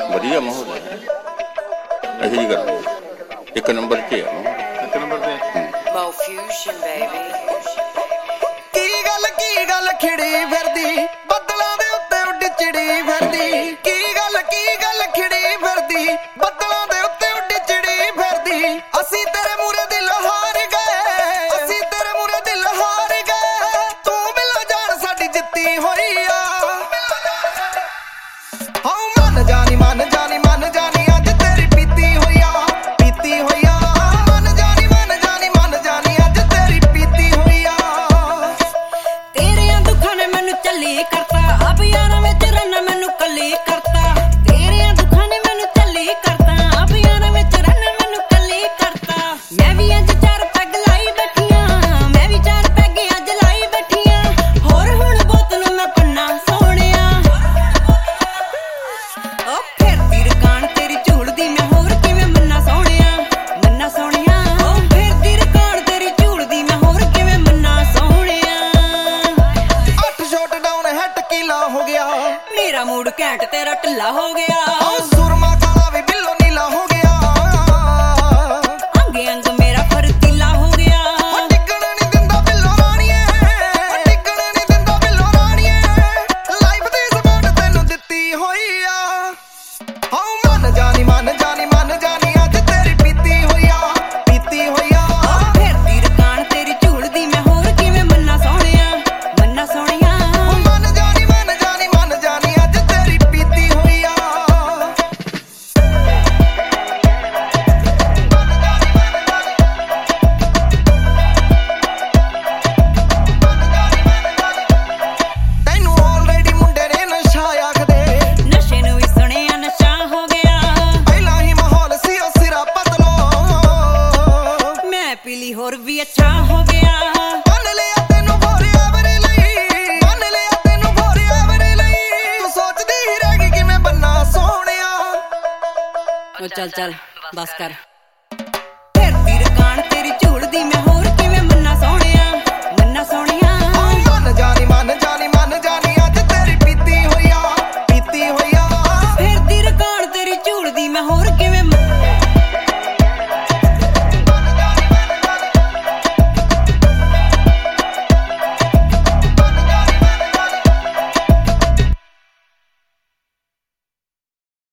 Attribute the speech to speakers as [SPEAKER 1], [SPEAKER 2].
[SPEAKER 1] ਵਧੀਆ ਮਾਹੌਲ ਹੈ। ਇਹੀ ਜਿਹੀ ਗੱਲ ਇੱਕ ਨੰਬਰ 'ਤੇ ਆ।
[SPEAKER 2] ਇੱਕ ਨੰਬਰ ਤੇ ਕੀ ਗੱਲ ਖਿੜੀ ਫਿਰਦੀ ਬੱਦਲਾਂ ਦੇ ਉੱਤੇ ਉੱਡ ਚਿੜੀ ਫਿਰਦੀ। ਕੀ ਗੱਲ ਖਿੜੀ ਫਿਰਦੀ ਬੱਦਲਾਂ ਦੇ ਉੱਤੇ ਉੱਡ ਚਿੜੀ ਫਿਰਦੀ। ਅਸੀਂ ਤੇਰੇ ਮੂਹਰੇ ਦਿਲ ਹਾਰ ਗਏ, ਅਸੀਂ ਤੇਰੇ ਮੂਹਰੇ ਦਿਲ ਹਾਰ ਗਏ। ਤੂੰ ਮਿਲੋ ਜਾਣ ਸਾਡੀ ਜਿੱਤੀ ਹੋਈ ਆ। ਹਾਂ ਮਨ ਜਾਣੀ ਮਨ ਜਾਣੀ ਮਨ ਜਾਣੀ ਅੱਜ ਤੇਰੀ ਪੀਤੀ ਹੋਈ ਆ, ਪੀਤੀ ਹੋਈ ਆ। ਮਨ ਜਾਣੀ ਮਨ ਜਾਣੀ ਮਨ ਜਾਣੀ ਅੱਜ ਤੇਰੀ ਪੀਤੀ ਹੋਈ ਆ।
[SPEAKER 3] ਤੇਰਿਆਂ ਦੁੱਖਾਂ ਨੇ ਮੈਨੂੰ ਚੱਲੀ ਕਰਤਾ, ਆਪ ਯਾਰਾਂ ਵਿੱਚ ਰਹਿਣਾ ਮੈਨੂੰ ਕੱਲੀ ਕਰਤਾ। ਤੇਰਿਆਂ ਦੁੱਖਾਂ ਨੇ ਮੈਨੂੰ ਚੱਲੀ ਕਰਤਾ, ਆਪ ਯਾਰਾਂ ਵਿੱਚ ਰਹਿਣਾ ਮੈਨੂੰ ਕੱਲੀ ਕਰਤਾ। ਮੈਂ ਵੀ ਅੱਜ ਚਾਰ ਪੈਗ ਲਾਈ ਬੈਠੀਆਂ, ਮੈਂ ਵੀ ਚਾਰ ਪੈਗ ਅੱਜ ਲਾਈ ਬੈਠੀਆਂ। ਹੋਰ ਹੁਣ ਬੋਤ ਨੂੰ ਮੈਂ ਪੰਨਾ ਸੋਹਣਿਆ। ਉਹ ਫਿਰਦੀ ਰਕਾਨ ਤੇਰੀ ਝੂਲਦੀ ਮੈਂ ਹੋਰ ਕਿਵੇਂ ਮੰਨਾ ਸੋਹਣਿਆ, ਮੰਨਾ ਸੋਹਣਿਆ। ਉਹ ਫਿਰਦੀ ਰਕਾਨ ਤੇਰੀ ਝੂਲਦੀ ਮੈਂ ਹੋਰ ਕਿਵੇਂ ਮੰਨਾ ਸੋਹਣਿਆ।
[SPEAKER 2] 8 ਸ਼ਾਟ ਡਾਊਨ ਹੈ ਟਕੀਲਾ ਹੋ ਗਿਆ,
[SPEAKER 3] ਮੇਰਾ ਮੂਡ ਘੈਂਟ ਤੇਰਾ ਢਿੱਲਾ ਹੋ ਗਿਆ।
[SPEAKER 2] ਸੁਰਮਾ ਕਾਲਾ ਵੀ ਬਿੱਲੋ ਨੀਲਾ ਹੋ ਗਿਆ।
[SPEAKER 3] ਅੰਗ ਅੰਗ ਮੇਰਾ ਫਰਤੀਲਾ ਹੋ ਗਿਆ।
[SPEAKER 2] ਡਿੱਗਣ ਨੀ ਦਿੰਦਾ ਬਿੱਲੋ ਰਾਣੀਏ, ਡਿੱਗਣ ਨੀ ਦਿੰਦਾ ਬਿੱਲੋ ਰਾਣੀਏ। ਲਾਈਫ ਦੀ ਜ਼ਬਾਨ ਤੈਨੂੰ ਦਿੱਤੀ ਹੋਈ ਆ। ਹਾਂ ਮਨ ਜਾਣੀ ਮਨ ਜਾਣੀ ਮਨ ਜਾਣੀ ਅੱਜ ਤੇਰੀ ਪੀਤੀ ਹੋਈ ਆ, ਪੀਤੀ ਹੋਈ ਆ।
[SPEAKER 3] ਫਿਰਦੀ ਰਕਾਨ ਤੇਰੀ ਝੂਲਦੀ ਮੈਂ ਹੋਰ ਕਿਵੇਂ ਮੰਨਾ ਸੋਹਣਿਆ, ਮੰਨਾ ਸੋਹਣਿਆ।
[SPEAKER 2] ਮਨ ਜਾਣੀ ਮਨ ਜਾਣੀ ਮਨ ਜਾਣੀ ਅੱਜ ਤੇਰੀ ਪੀਤੀ ਹੋਈ ਆ। ਤੈਨੂੰ ਆਲਰੇਡੀ ਮੁੰਡੇ ਨੇ ਨਸ਼ਾ ਆਖਦੇ,
[SPEAKER 3] ਨਸ਼ੇ ਨੂੰ ਵੀ ਸੁਣਿਆ ਨਸ਼ਾ ਹੋ ਗਿਆ।
[SPEAKER 2] ਪਹਿਲਾਂ ਹੀ ਮਾਹੌਲ ਸੀ ਉਹ ਸਿਰਾ ਬਦਲੋ।
[SPEAKER 3] ਮੈਂ ਪੀਲੀ ਹੋਰ ਵੀ ਅੱਛਾ ਹੋ ਗਿਆ।
[SPEAKER 2] ਮੰਨ ਲਿਆ ਤੈਨੂੰ forever ਲਈ, ਮੰਨ ਲਿਆ ਤੈਨੂੰ forever ਲਈ। ਤੂੰ ਸੋਚਦੀ ਹੀ ਰਹਿ ਗਈ ਕਿਵੇਂ ਬੰਨਾ ਸੋਹਣਿਆ।
[SPEAKER 3] ਉਹ ਚੱਲ ਚੱਲ ਬਸ ਕਰ। ਫਿਰਦੀ ਰਕਾਨ ਤੇਰੀ ਝੂਲਦੀ ਮੈਂ